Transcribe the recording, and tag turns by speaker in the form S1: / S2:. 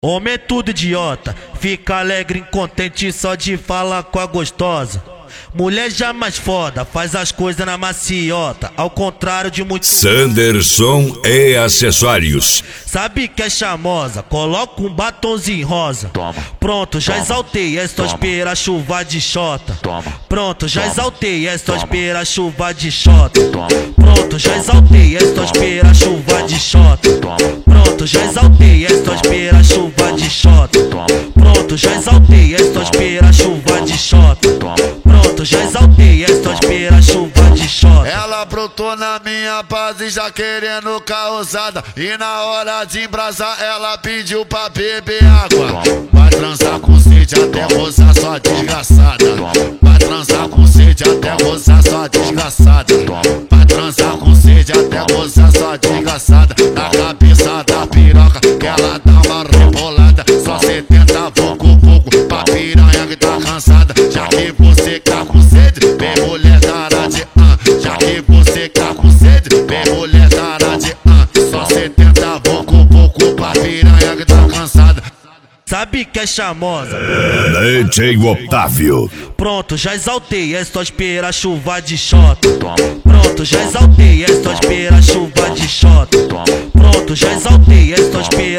S1: Homem é tudo idiota, fica alegre, incontente só de falar com a gostosa. Mulher já mais foda, faz as coisas na maciota, ao contrário de muitos.
S2: Sanderson e acessórios.
S1: Sabe que é charmosa, coloca um batonzinho rosa.
S3: Toma.
S1: Pronto, já exaltei, é só esperar chuva de xota.
S3: Toma.
S1: Pronto, já
S3: Toma.
S1: exaltei, é só
S3: Toma.
S1: esperar chuva de xota.
S3: Toma.
S1: Pronto, já exaltei, é só
S3: Toma.
S1: esperar chuva de xota.
S3: Toma.
S1: Pronto, já exaltei, é só esperar chuva de xota.
S3: Toma.
S1: Pronto, já exaltei, é só esperar chuva de xota.
S3: Toma.
S1: Pronto, já exaltei, é só esperar chuva de xota.
S4: Ela brotou na minha base já querendo causada. E na hora de embrasar ela pediu pra beber água. Vai transar com sede até gozar sua desgraçada. Vai transar com sede até gozar sua desgraçada. Vai transar com sede até gozar sua desgraçada. Na cabeça da piroca que ela dá uma rebolada. Só 70 pouco pra piranha que tá cansada. Já que você tá com sede, vem mulher cara de já que você tá com sede, vem mulher cara de só 70 pouco pra piranha que tá cansada.
S1: Sabe que é charmosa?
S2: DJ Otávio.
S1: Pronto, já exaltei, é só esperar chuva de xota.
S3: Toma.
S1: Pronto, já exaltei, é só esperar chuva de xota.
S3: Toma.
S1: Pronto, já exaltei, é só esperar